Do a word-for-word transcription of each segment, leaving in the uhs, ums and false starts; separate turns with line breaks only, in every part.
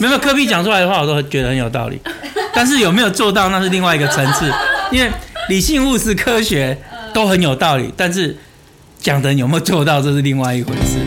没有科比讲出来的话，我都觉得很有道理。但是有没有做到，那是另外一个层次。因为理性、务实、科学都很有道理，但是讲的人有没有做到，这是另外一回事。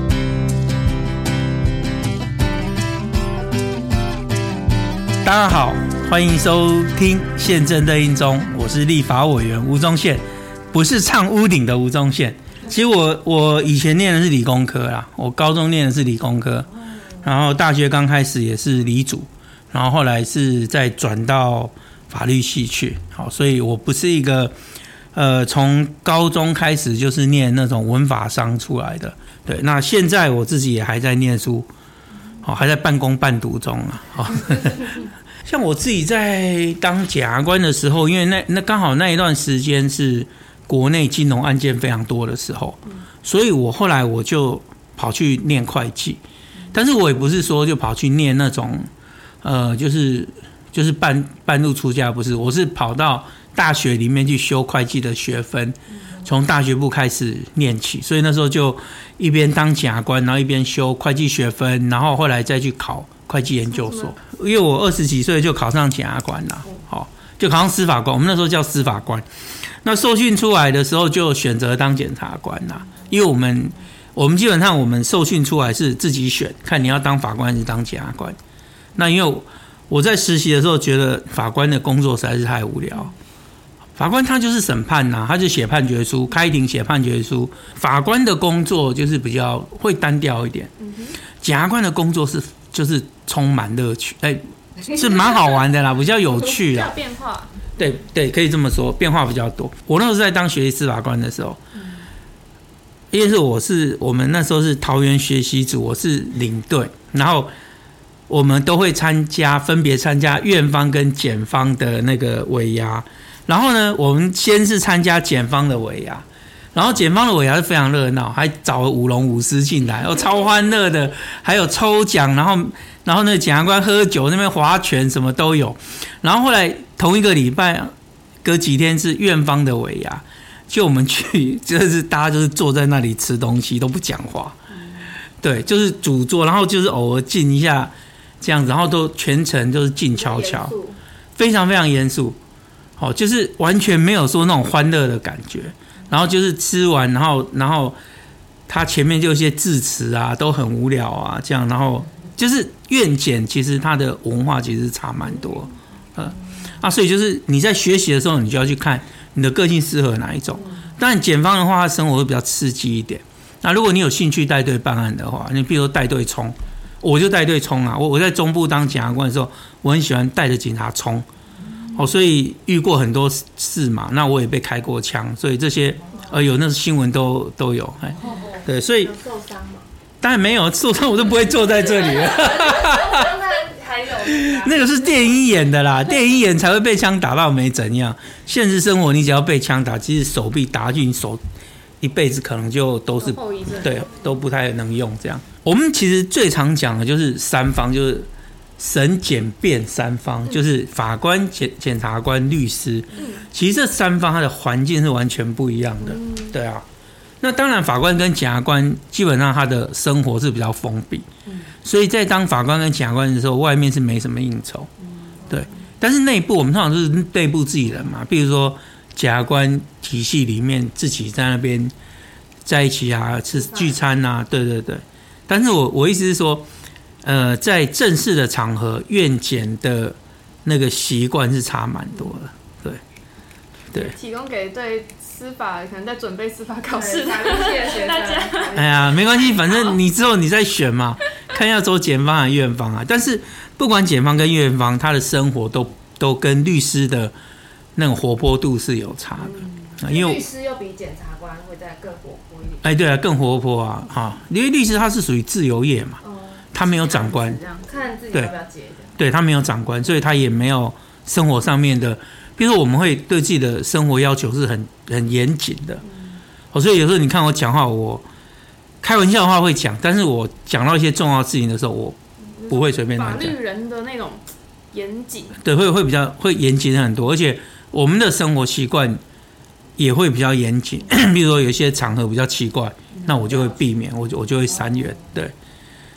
大家好，欢迎收听宪政热映中，我是立法委员吴宗宪，不是唱屋顶的吴宗宪。其实我我以前念的是理工科啦，我高中念的是理工科，然后大学刚开始也是理组，然后后来是再转到法律系去。好，所以我不是一个呃从高中开始就是念那种文法商出来的。对，那现在我自己也还在念书，好，还在半工半读中啊。好，像我自己在当检察官的时候，因为那那刚好那一段时间是国内金融案件非常多的时候，所以我后来我就跑去念会计，但是我也不是说就跑去念那种呃，就是就是半半路出家，不是，我是跑到大学里面去修会计的学分，从大学部开始念起，所以那时候就一边当检察官，然后一边修会计学分，然后后来再去考会计研究所。因为我二十几岁就考上检察官了，好，就考上司法官，我们那时候叫司法官。那受训出来的时候就选择当检察官啦，因为我们我们基本上我们受训出来是自己选，看你要当法官还是当检察官。那因为我在实习的时候觉得法官的工作实在是太无聊，法官他就是审判呐、啊，他就写判决书，开庭写判决书。法官的工作就是比较会单调一点，检察官的工作是就是充满乐趣，哎、欸，是蛮好玩的啦，比较有趣啦，
变化。
对对，可以这么说，变化比较多。我那时候在当学习司法官的时候，因为是我是我们那时候是桃园学习组，我是领队，然后我们都会参加，分别参加院方跟检方的那个尾牙。然后呢，我们先是参加检方的尾牙，然后检方的尾牙是非常热闹，还找了舞龙舞狮进来，哦，超欢乐的，还有抽奖，然后然后那个检察官喝酒，那边划拳什么都有。然后后来同一个礼拜，隔几天是院方的尾牙，就我们去，就是大家就是坐在那里吃东西都不讲话，对，就是主座，然后就是偶尔静一下这样子，然后都全程都是静悄悄，非常非常严肃。哦，就是完全没有说那种欢乐的感觉，然后就是吃完，然后然后他前面就有一些致辞啊，都很无聊啊，这样，然后就是院检其实他的文化其实差蛮多，呃啊，所以就是你在学习的时候，你就要去看你的个性适合哪一种。当然检方的话，他生活会比较刺激一点。那如果你有兴趣带队办案的话，你比如说带队冲，我就带队冲啊，我我在中部当检察官的时候，我很喜欢带着警察冲。哦，所以遇过很多事嘛，那我也被开过枪，所以这些呃有那新闻都都有，哎，对，所以
受伤吗？
当然没有受伤，我都不会坐在这里了。
还有
那个是电影演的啦，电影演才会被枪打到没怎样。现实生活你只要被枪打，其实手臂打进你手，一辈子可能就都是对都不太能用这样。我们其实最常讲的就是三方，就是。审检辩三方，就是法官、检检察官、律师。其实这三方它的环境是完全不一样的，对啊。那当然，法官跟检察官基本上他的生活是比较封闭，所以在当法官跟检察官的时候，外面是没什么应酬，对。但是内部我们通常都是内部自己人嘛，比如说检察官体系里面自己在那边在一起啊，吃聚餐啊，对对对。但是我我意思是说。呃，在正式的场合，院检的那个习惯是差蛮多的，对，对。
提供给对司法可能在准备司法考试的大家。
哎呀，没关系，反正你之后你再选嘛，看要走检方还是院方啊。但是不管检方跟院方，他的生活都都跟律师的那种活泼度是有差的，
嗯、因为律师又比检察官会再更活泼一点。
哎，对啊，更活泼啊，哈，因为律师他是属于自由业嘛。嗯，他没有长官，
看自己要不要接。
对，他没有长官，所以他也没有生活上面的，比如说我们会对自己的生活要求是很很严谨的。嗯，所以有时候你看我讲话，我开玩笑的话会讲，但是我讲到一些重要事情的时候，我不会随便乱讲。
法律人的那种严谨，
对，会会比较会严谨很多，而且我们的生活习惯也会比较严谨。比如说有些场合比较奇怪，那我就会避免，我就我就会闪远，对。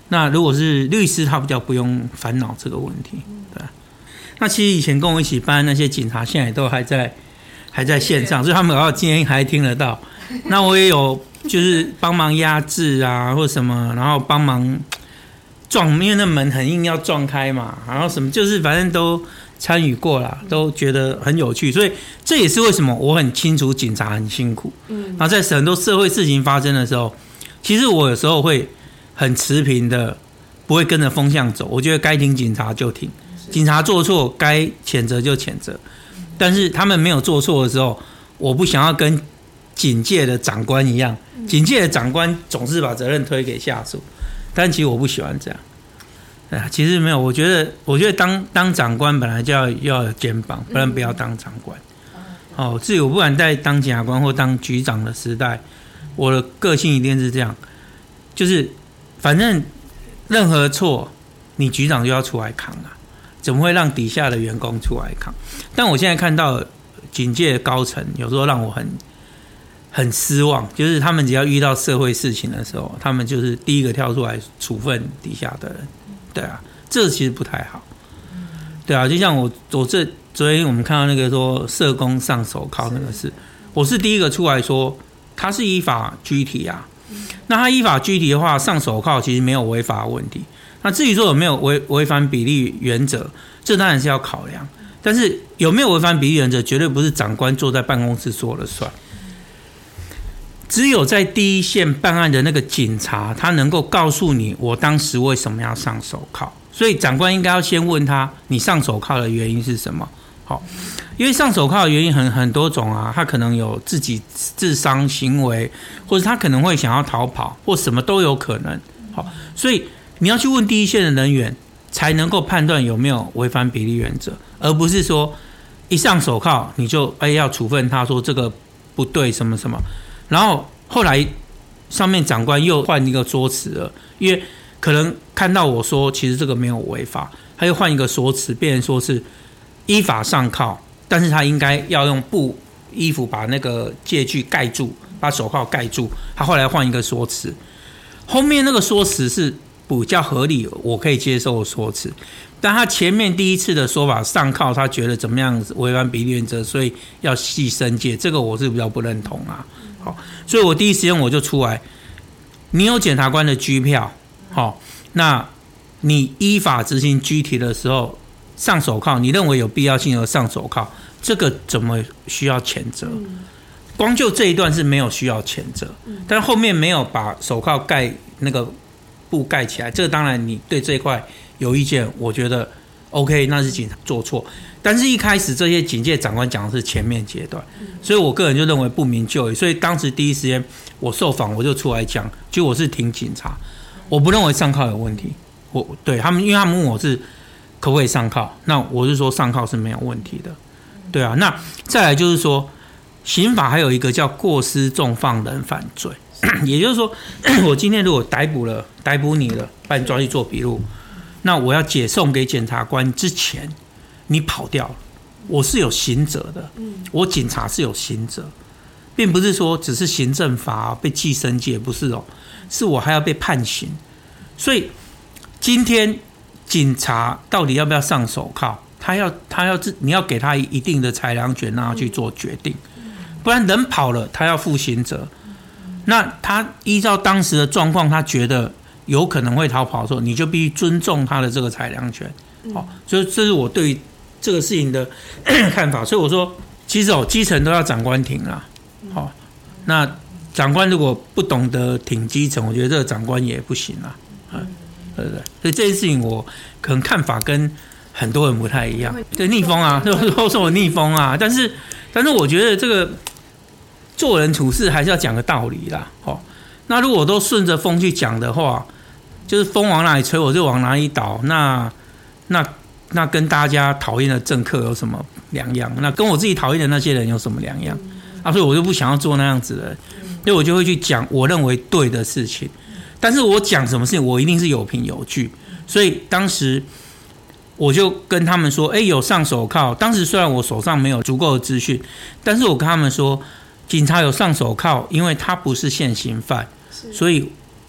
那如果是律师，他比较不用烦恼这个问题。对，那其实以前跟我一起办那些警察，现在都还在还在线上，所以他们搞到今天还听得到。那我也有就是帮忙压制啊，或什么，然后帮忙撞，因为那门很硬要撞开嘛，然后什么就是反正都参与过啦，都觉得很有趣，所以这也是为什么我很清楚警察很辛苦。嗯，然后在很多社会事情发生的时候，其实我有时候会很持平的，不会跟着风向走。我觉得该挺警察就挺，警察做错该谴责就谴责，但是他们没有做错的时候，我不想要跟警界的长官一样，警界的长官总是把责任推给下属，但其实我不喜欢这样。其实没有，我觉得，我觉得当当长官本来就要要有肩膀，不然不要当长官。哦，至于我不管在当检察官或当局长的时代，我的个性一定是这样，就是反正任何错，你局长就要出来扛啊，怎么会让底下的员工出来扛？但我现在看到警界的高层，有时候让我很很失望，就是他们只要遇到社会事情的时候，他们就是第一个跳出来处分底下的人。对啊，这其实不太好。对啊，就像我我这昨天我们看到那个说社工上手铐那个事，我是第一个出来说他是依法拘提啊。那他依法拘提的话，上手铐其实没有违法的问题。那至于说有没有违违反比例原则，这当然是要考量。但是有没有违反比例原则，绝对不是长官坐在办公室说了算。只有在第一线办案的那个警察，他能够告诉你我当时为什么要上手铐，所以长官应该要先问他你上手铐的原因是什么。好，因为上手铐的原因很很多种啊，他可能有自己自伤行为，或者他可能会想要逃跑，或什么都有可能。好，所以你要去问第一线的人员，才能够判断有没有违反比例原则，而不是说一上手铐你就哎要处分他说这个不对什么什么。然后后来上面长官又换一个说辞了，因为可能看到我说其实这个没有违法，他又换一个说辞，变成说是依法上铐，但是他应该要用布衣服把那个戒具盖住，把手铐盖住。他后来换一个说辞，后面那个说辞是比较合理，我可以接受的说辞。但他前面第一次的说法上铐，他觉得怎么样违反比例原则，所以要系申诫，这个我是比较不认同啊。好，所以我第一时间我就出来，你有检察官的拘票，好，那你依法执行拘提的时候上手铐，你认为有必要性而上手铐，这个怎么需要谴责？光就这一段是没有需要谴责，但后面没有把手铐盖那个布盖起来，这个当然你对这一块有意见，我觉得 OK， 那是警察做错。但是一开始这些警界长官讲的是前面阶段，所以我个人就认为不明就里。所以当时第一时间我受访我就出来讲，就我是挺警察，我不认为上铐有问题。我对他们，因为他们问我是可不可以上铐，那我是说上铐是没有问题的。对啊，那再来就是说，刑法还有一个叫过失重放人犯罪，也就是说，我今天如果逮捕了，逮捕你了，把你抓去做笔录，那我要解送给检察官之前，你跑掉了，我是有刑责的，我警察是有刑责，并不是说只是行政法被记申诫，不是哦，是我还要被判刑。所以今天警察到底要不要上手铐，他要他要你要给他一定的裁量权，让他去做决定，不然人跑了，他要负刑责。那他依照当时的状况，他觉得有可能会逃跑的时候，你就必须尊重他的这个裁量权。好，所以这是我对这个事情的看法。所以我说，其实哦，基层都要长官挺啦。好，那长官如果不懂得挺基层，我觉得这个长官也不行啦。嗯，对不对？所以这件事情我可能看法跟很多人不太一样。对，逆风啊，都说我逆风啊，但是但是我觉得这个做人处事还是要讲个道理啦。好，那如果都顺着风去讲的话，就是风往哪里吹，我就往哪里倒。那那那跟大家讨厌的政客有什么两样？那跟我自己讨厌的那些人有什么两样？啊，所以我就不想要做那样子的人，所以我就会去讲我认为对的事情。但是我讲什么事情，我一定是有凭有据。所以当时我就跟他们说，哎，有上手铐。当时虽然我手上没有足够的资讯，但是我跟他们说，警察有上手铐，因为他不是现行犯，所以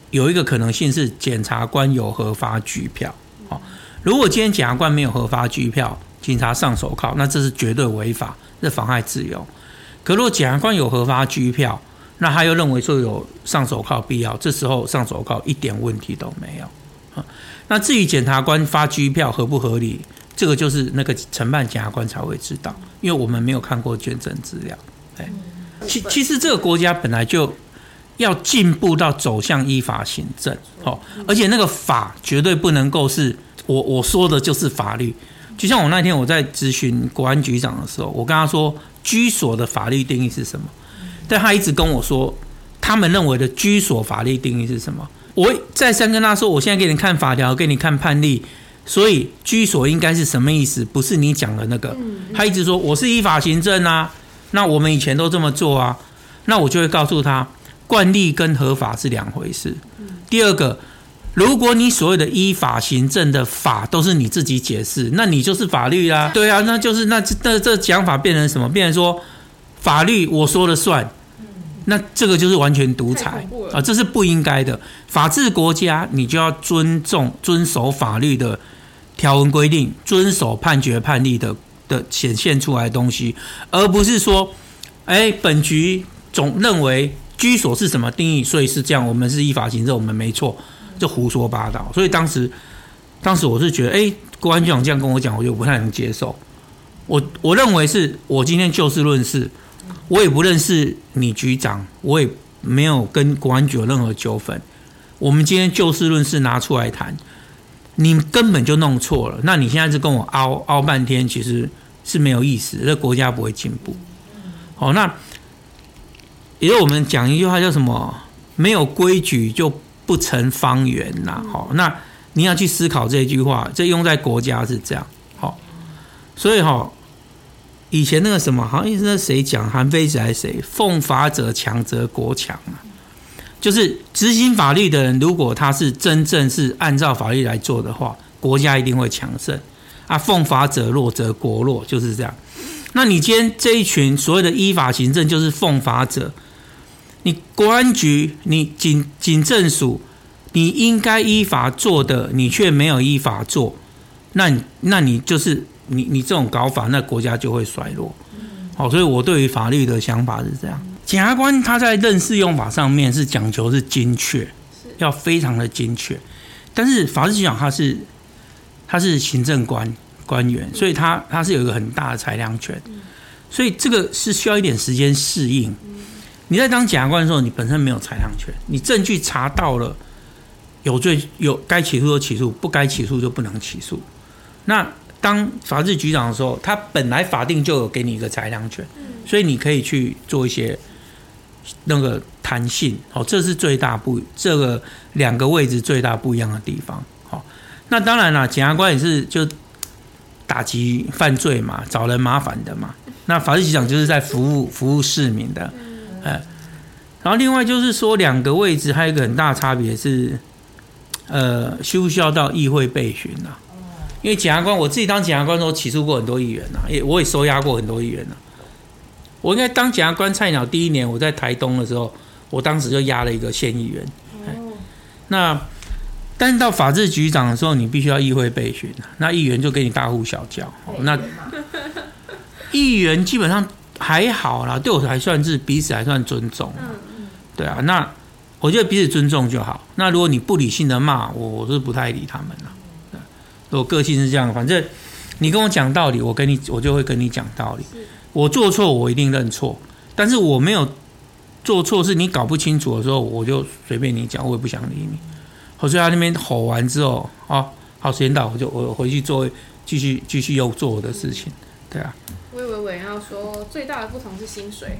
有一个可能性是检察官有核发拘票。哦，如果今天检察官没有核发拘票，警察上手铐，那这是绝对违法，这妨害自由。可如果检察官有核发拘票，那他又认为说有上手铐必要，这时候上手铐一点问题都没有。那至于检察官发拘票合不合理，这个就是那个承办检察官才会知道，因为我们没有看过卷证资料。其其实这个国家本来就要进步到走向依法行政，而且那个法绝对不能够是我我说的就是法律。就像我那天我在咨询国安局长的时候，我跟他说居所的法律定义是什么，但他一直跟我说他们认为的居所法律定义是什么。我再三跟他说，我现在给你看法条，给你看判例，所以居所应该是什么意思，不是你讲的那个。他一直说我是依法行政啊，那我们以前都这么做啊，那我就会告诉他，惯例跟合法是两回事。第二个，如果你所谓的依法行政的法都是你自己解释，那你就是法律啦。对啊，那就是那这这讲法变成什么？变成说法律我说了算。那这个就是完全独裁啊，这是不应该的。法治国家你就要尊重、遵守法律的条文规定，遵守判决判例的的显现出来的东西，而不是说，哎，本局总认为居所是什么定义，所以是这样，我们是依法行政，我们没错，就胡说八道。所以当时，当时我是觉得，哎，国安局长这样跟我讲，我就不太能接受。我我认为是我今天就事论事。我也不认识你局长，我也没有跟国安局有任何纠纷。我们今天就事论事拿出来谈，你根本就弄错了。那你现在是跟我凹凹半天，其实是没有意思，这国家不会进步。好，那也就我们讲一句话叫什么？没有规矩就不成方圆呐。好，那你要去思考这句话，这用在国家是这样。好，所以哈。以前那个什么，好像是那谁讲，韩非子还是谁，奉法者强则国强啊。就是执行法律的人，如果他是真正是按照法律来做的话，国家一定会强盛啊。奉法者弱则国弱，就是这样。那你今天这一群所谓的依法行政，就是奉法者，你国安局、你警警政署，你应该依法做的，你却没有依法做，那你那你就是。你你这种搞法，那国家就会衰落。好，所以我对于法律的想法是这样。检察官他在认识用法上面是讲求是精确，要非常的精确。但是法制局长他是他是行政官官员，所以他他是有一个很大的裁量权，所以这个是需要一点时间适应。你在当检察官的时候，你本身没有裁量权，你证据查到了，有罪有该起诉就起诉，不该起诉就不能起诉。那当法制局长的时候，他本来法定就有给你一个裁量权，所以你可以去做一些那个弹性，好，这是最大不这个两个位置最大不一样的地方。好，那当然啦，检察官也是就打击犯罪嘛，找人麻烦的嘛。那法制局长就是在服务服务市民的，哎，然后另外就是说两个位置还有一个很大的差别是，呃，需不需要到议会备询啊？因为检察官，我自己当检察官的时候起诉过很多议员呐、啊，也我也收押过很多议员呐、啊。我应该当检察官菜鸟第一年，我在台东的时候，我当时就押了一个县议员。哦、那但是到法制局长的时候，你必须要议会备询，那议员就给你大呼小叫。哦、那议员基本上还好啦，对我还算是彼此还算尊重。对啊，那我觉得彼此尊重就好。那如果你不理性的骂我，我是不太理他们了。我个性是这样，反正你跟我讲道理，我跟你我就会跟你讲道理。我做错，我一定认错，但是我没有做错，是你搞不清楚的时候，我就随便你讲，我也不想理你。所以他那边吼完之后，啊，好，时间到，我就我回去做，继续继续又做我的事情，对啊。
我以为伟要说最大的不同是薪水。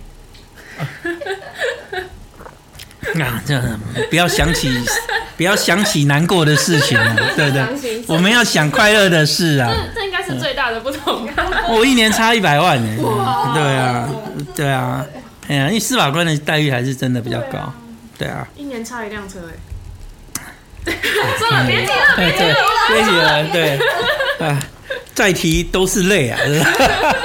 啊，这不要想起，不要想起难过的事情啊，对不对？我们要想快乐的事啊。
这这应该是最大的不同。
我一年差一百万呢，对啊，对啊，哎呀，因为司法官的待遇还是真的比较高，对啊。
一年差一辆车哎。算了，别提了，别提了，
别提了，对，啊，再提都是泪啊。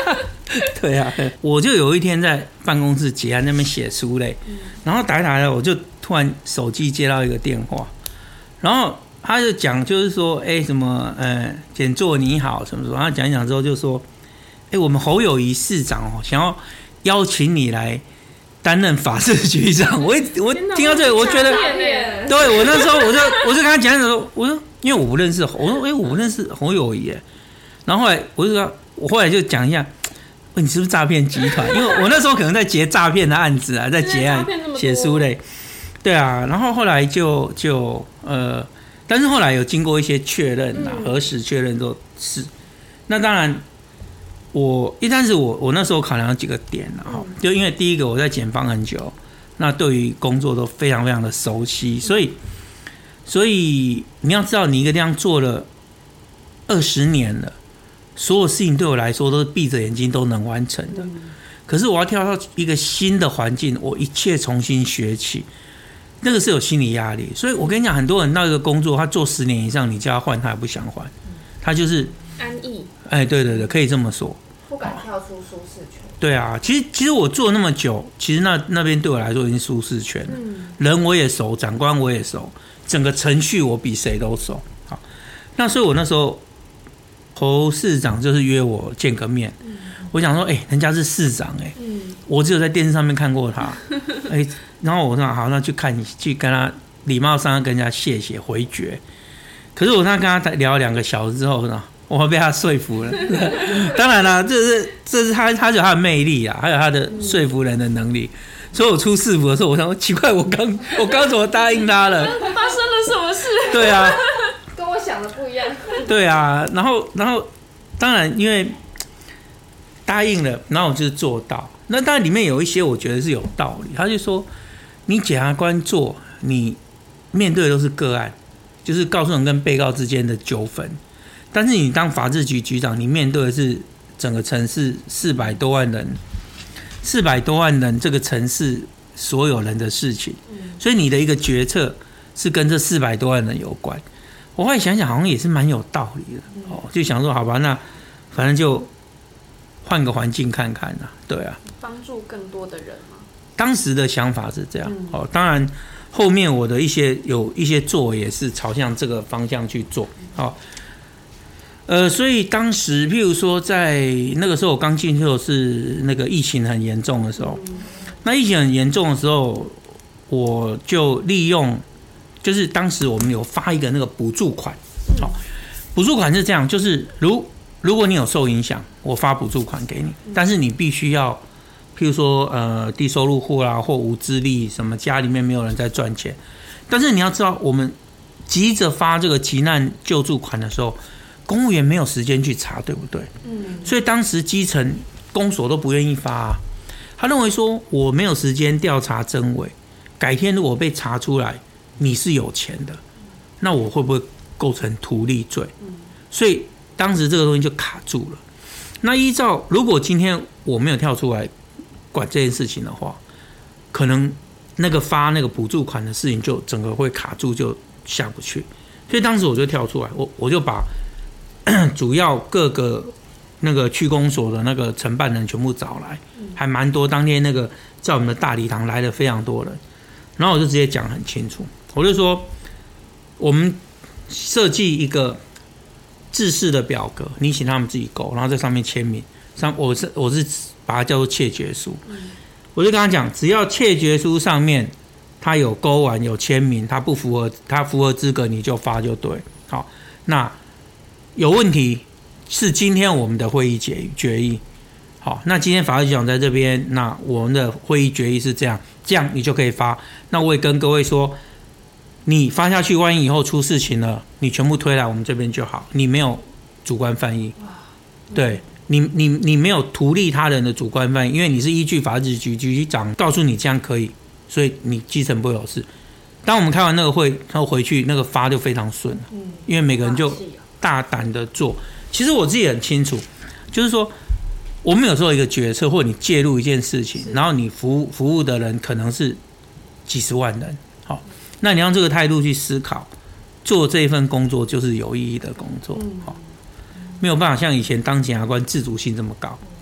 对啊，我就有一天在办公室结案那边写书嘞，然后打一打来，我就突然手机接到一个电话，然后他就讲就是说，哎，什么呃，简作你好什么什么，他讲一讲之后就说，哎，我们侯友宜市长哦，想要邀请你来担任法制局长。我我听到这个，我觉得，对我那时候我就我就跟他讲讲说，我说因为我不认识，我说哎，我不认识侯友宜，然后后来我就说，我后来就讲一下。你是不是诈骗集团？因为我那时候可能在结诈骗的案子啊，在结案写书类，对啊。然后后来就就呃，但是后来有经过一些确认啊，核实确认都是。那当然，我一开始我我那时候考量了几个点啊，就因为第一个我在检方很久，那对于工作都非常非常的熟悉，所以所以你要知道，你一个地方做了二十年了。所有事情对我来说都是闭着眼睛都能完成的，可是我要跳到一个新的环境，我一切重新学起，那个是有心理压力。所以我跟你讲，很多人到一个工作，他做十年以上，你叫他换，他也不想换，他就是
安逸。
哎，对对对，可以这么说，
不敢跳出舒适圈。
对啊，其实其实我做了那么久，其实那那边对我来说已经舒适圈了，人我也熟，长官我也熟，整个程序我比谁都熟。好，那所以我那时候。侯市长就是约我见个面，嗯、我想说，哎、欸，人家是市长、欸，哎、嗯，我只有在电视上面看过他，哎、欸，然后我说好，那去看，去跟他礼貌上跟人家谢谢回绝。可是我那跟他聊了两个小时之后呢，我被他说服了。当然啦，这是这是他他有他的魅力啊，还有他的说服人的能力。所以我出市府的时候，我想说奇怪，我刚我刚怎么答应他了？
发生了什么事？
对啊。
跟我想的不一样。
对啊，然后然后当然因为答应了，然后我就是做到。那当然里面有一些我觉得是有道理。他就说，你检察官做，你面对的都是个案，就是告诉人跟被告之间的纠纷。但是你当法制局局长，你面对的是整个城市四百多万人，四百多万人这个城市所有人的事情，所以你的一个决策是跟这四百多万人有关。我后来想想，好像也是蛮有道理的哦，就想说，好吧，那反正就换个环境看看啊，对啊，
帮助更多的人吗？
当时的想法是这样，嗯、哦，当然后面我的一些有一些作为也是朝向这个方向去做，哦，呃，所以当时譬如说在那个时候我刚进去的是那个疫情很严重的时候，嗯、那疫情很严重的时候，我就利用。就是当时我们有发一个那个补助款，好，补助款是这样，就是如如果你有受影响，我发补助款给你，但是你必须要，譬如说呃低收入户啦或无资历什么，家里面没有人在赚钱，但是你要知道，我们急着发这个急难救助款的时候，公务员没有时间去查，对不对？嗯，所以当时基层公所都不愿意发啊，他认为说我没有时间调查真伪，改天如果被查出来。你是有钱的，那我会不会构成图利罪？所以当时这个东西就卡住了。那依照如果今天我没有跳出来管这件事情的话，可能那个发那个补助款的事情就整个会卡住，就下不去。所以当时我就跳出来，我我就把主要各个那个区公所的那个承办人全部找来，还蛮多。当天那个在我们的大礼堂来了非常多人，然后我就直接讲很清楚。我就说，我们设计一个制式的表格，你请他们自己勾，然后在上面签名。上我是我是把它叫做窃决书。嗯、我就跟他讲，只要窃决书上面他有勾完有签名，他不符合他符合资格，你就发就对。好，那有问题是今天我们的会议决决议。好，那今天法律局长在这边，那我们的会议决议是这样，这样你就可以发。那我也跟各位说。你发下去，万一以后出事情了，你全部推来我们这边就好。你没有主观犯意，对你，你你没有图利他人的主观犯意，因为你是依据法制局局长告诉你这样可以，所以你基层不会有事。当我们开完那个会，然后回去那个发就非常顺了，因为每个人就大胆的做。其实我自己很清楚，就是说我们有时候一个决策，或者你介入一件事情，然后你服务服务的人可能是几十万人，好。那你用这个态度去思考，做这一份工作就是有意义的工作，嗯、没有办法像以前当检察官自主性这么高，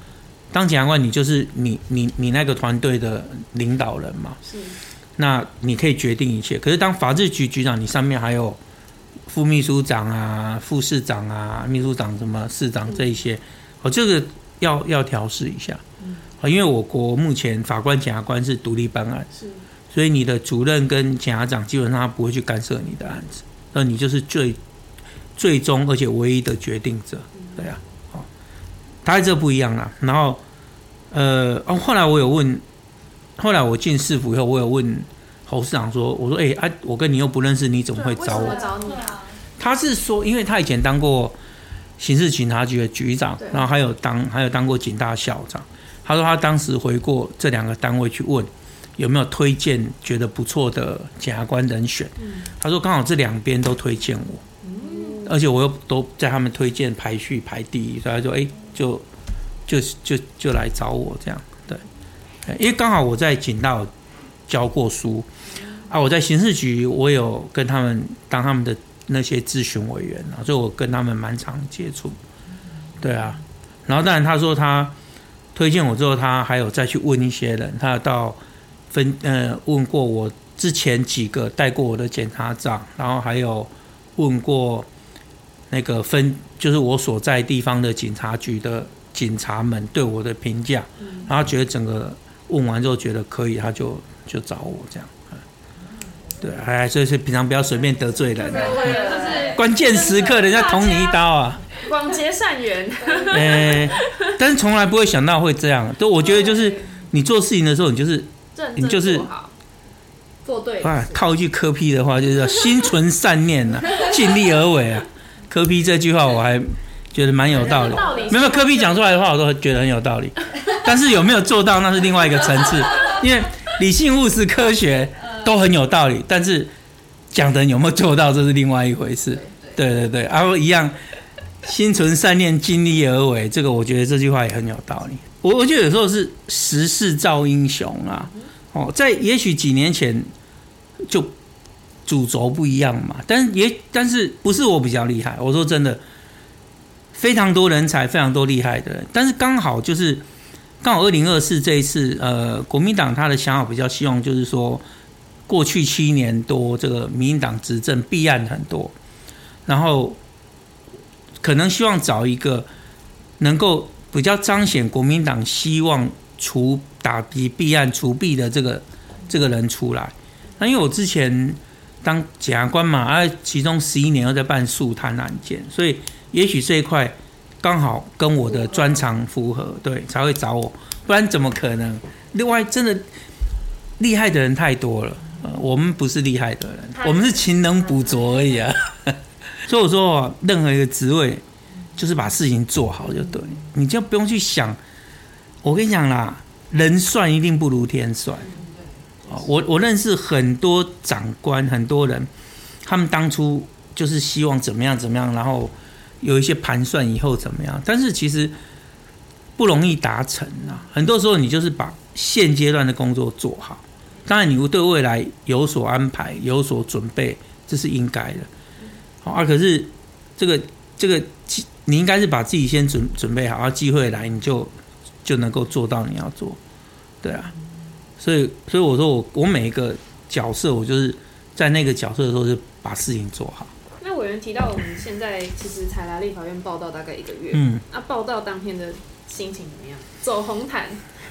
当检察官，你就是你你你那个团队的领导人嘛，
是，
那你可以决定一切。可是当法制局局长，你上面还有副秘书长啊、副市长啊、秘书长什么市长这一些，哦，这个要要调试一下。因为我国目前法官、检察官是独立办案，所以你的主任跟检察长基本上他不会去干涉你的案子，那你就是最最终而且唯一的决定者，对啊。大概这不一样啦，然后，呃，哦，后来我有问，后来我进市府以后，我有问侯市长说，我说，哎、欸，啊，我跟你又不认识，你怎么会找我？
找你啊？
他是说，因为他以前当过刑事警察局的局长，然后还有当还有当过警大校长。他说他当时回过这两个单位去问有没有推荐觉得不错的检察官人选，嗯、他说刚好这两边都推荐我。而且我又都在他们推荐排序排第一，所以他说：“哎、欸，就就就就来找我这样。”对，因为刚好我在警大有教过书啊，我在刑事局我有跟他们当他们的那些咨询委员啊，所以我跟他们蛮常接触。对啊，然后当然他说他推荐我之后，他还有再去问一些人，他到分呃问过我之前几个带过我的检察长，然后还有问过。那个分就是我所在地方的警察局的警察们对我的评价，然后觉得整个问完之后觉得可以，他就就找我这样。对，哎，所以是平常不要随便得罪人、啊，关键时刻人家捅你一刀啊，
广结善缘。
哎，但是从来不会想到会这样。对，我觉得就是你做事情的时候，你就是你就是
做对，
靠一句柯 P 的话，就是心存善念啊，尽力而为啊。柯 P 这句话我还觉得蛮有道理，没有柯 P 讲出来的话我都觉得很有道理，但是有没有做到那是另外一个层次，因为理性务实科学都很有道理，但是讲的人有没有做到这是另外一回事。对对对，然后一样心存善念尽力而为，这个我觉得这句话也很有道理。我我觉得有时候是时势造英雄啊，哦，在也许几年前就主轴不一样嘛，但也但是不是我比较厉害？我说真的，非常多人才，非常多厉害的人，但是刚好就是刚好二零二四这一次，呃，国民党他的想法比较希望就是说，过去七年多这个民进党执政弊案很多，然后可能希望找一个能够比较彰显国民党希望除打击弊案除弊的这个这个人出来。那因为我之前当检察官嘛，啊，其中十一年又在办诉贪案件，所以也许这一块刚好跟我的专长符合，对，才会找我，不然怎么可能？另外，真的厉害的人太多了，呃、我们不是厉害的人，我们是勤能补拙而已啊。所以我说，任何一个职位，就是把事情做好就对，你就不用去想。我跟你讲啦，人算一定不如天算。我我认识很多长官，很多人，他们当初就是希望怎么样怎么样，然后有一些盘算以后怎么样，但是其实不容易达成啊。很多时候你就是把现阶段的工作做好，当然你对未来有所安排、有所准备，这是应该的。好啊，可是这个这个你应该是把自己先准准备好，机会来你就就能够做到你要做，对啊。所以，所以我说我我每一个角色，我就是在那个角色的时候，就把事情做好。
那委员提到，我们现在其实才来立法院报到大概一个月，
嗯，
那、啊、报到当天的心情怎么样？走红毯，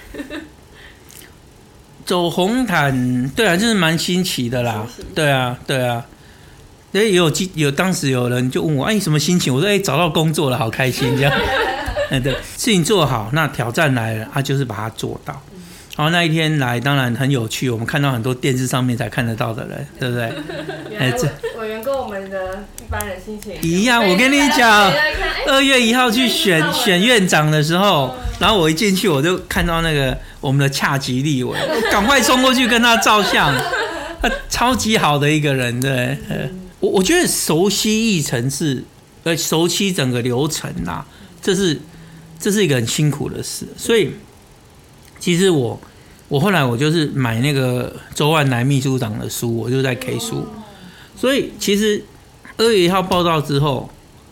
走红毯，对啊，就是蛮新奇的啦，对啊，对啊。也有有当时有人就问我，哎，你什么心情？我说，哎，找到工作了，好开心这样。哎，对，事情做好，那挑战来了，啊，就是把它做到。然后那一天来，当然很有趣，我们看到很多电视上面才看得到的人，对不对？
哎，这委员跟我们的一般人心情
一样。我跟你讲，二月一号去选选院长的时候，然后我一进去，我就看到那个我们的恰吉立委，我赶快冲过去跟他照相，他超级好的一个人，对。我我觉得熟悉议程是，呃，熟悉整个流程啊，这是这是一个很辛苦的事，所以。其实我，我后来我就是买那个周万来秘书长的书，我就在 K 书。所以其实二月一号报道之后，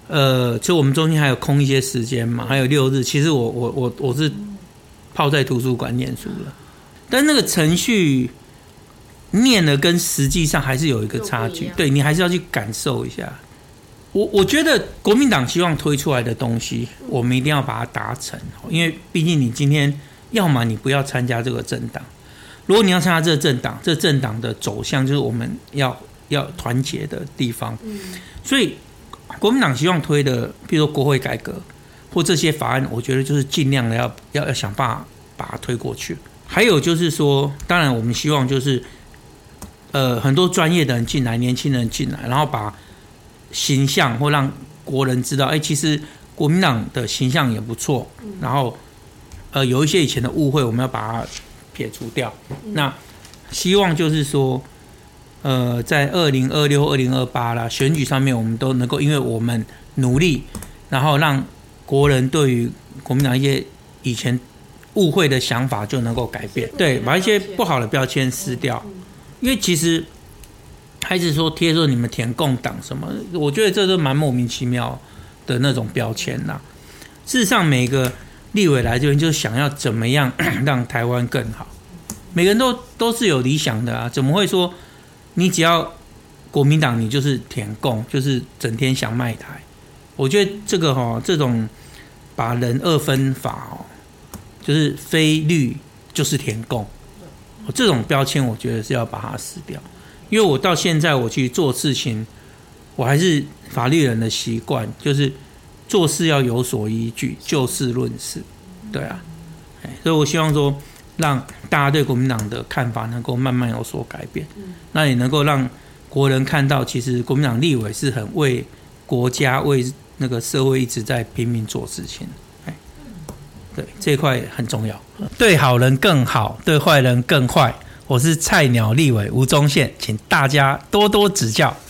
呃，就我们中间还有空一些时间嘛，还有六日。其实我我我我是泡在图书馆念书了，但那个程序念了跟实际上还是有一个差距，对你还是要去感受一下。我我觉得国民党希望推出来的东西，我们一定要把它达成，因为毕竟你今天要么你不要参加这个政党，如果你要参加这个政党，这政党的走向就是我们要要团结的地方，所以。国民党希望推的，比如说国会改革或这些法案，我觉得就是尽量的要要要想办法把它推过去。还有就是说，当然我们希望就是，呃，很多专业的人进来，年轻人进来，然后把形象或让国人知道，哎，其实国民党的形象也不错。然后，呃，有一些以前的误会，我们要把它撇除掉。那希望就是说。呃，在二零二六、二零二八啦选举上面，我们都能够因为我们努力，然后让国人对于国民党一些以前误会的想法就能够改变，对，把一些不好的标签撕掉。因为其实还是说贴说你们填共党什么，我觉得这都蛮莫名其妙的那种标签啦。事实上，每个立委来这边就想要怎么样让台湾更好，每个人都都是有理想的啊，怎么会说？你只要国民党，你就是舔共，就是整天想卖台。我觉得这个哈、哦，这种把人二分法哦，就是非绿就是舔共，这种标签我觉得是要把它撕掉。因为我到现在我去做事情，我还是法律人的习惯，就是做事要有所依据，就事论事，对啊。所以我希望说。让大家对国民党的看法能够慢慢有所改变，那也能够让国人看到，其实国民党立委是很为国家、为那个社会一直在拼命做事情。对，这一块很重要。对好人更好，对坏人更坏。我是菜鸟立委吴宗宪，请大家多多指教。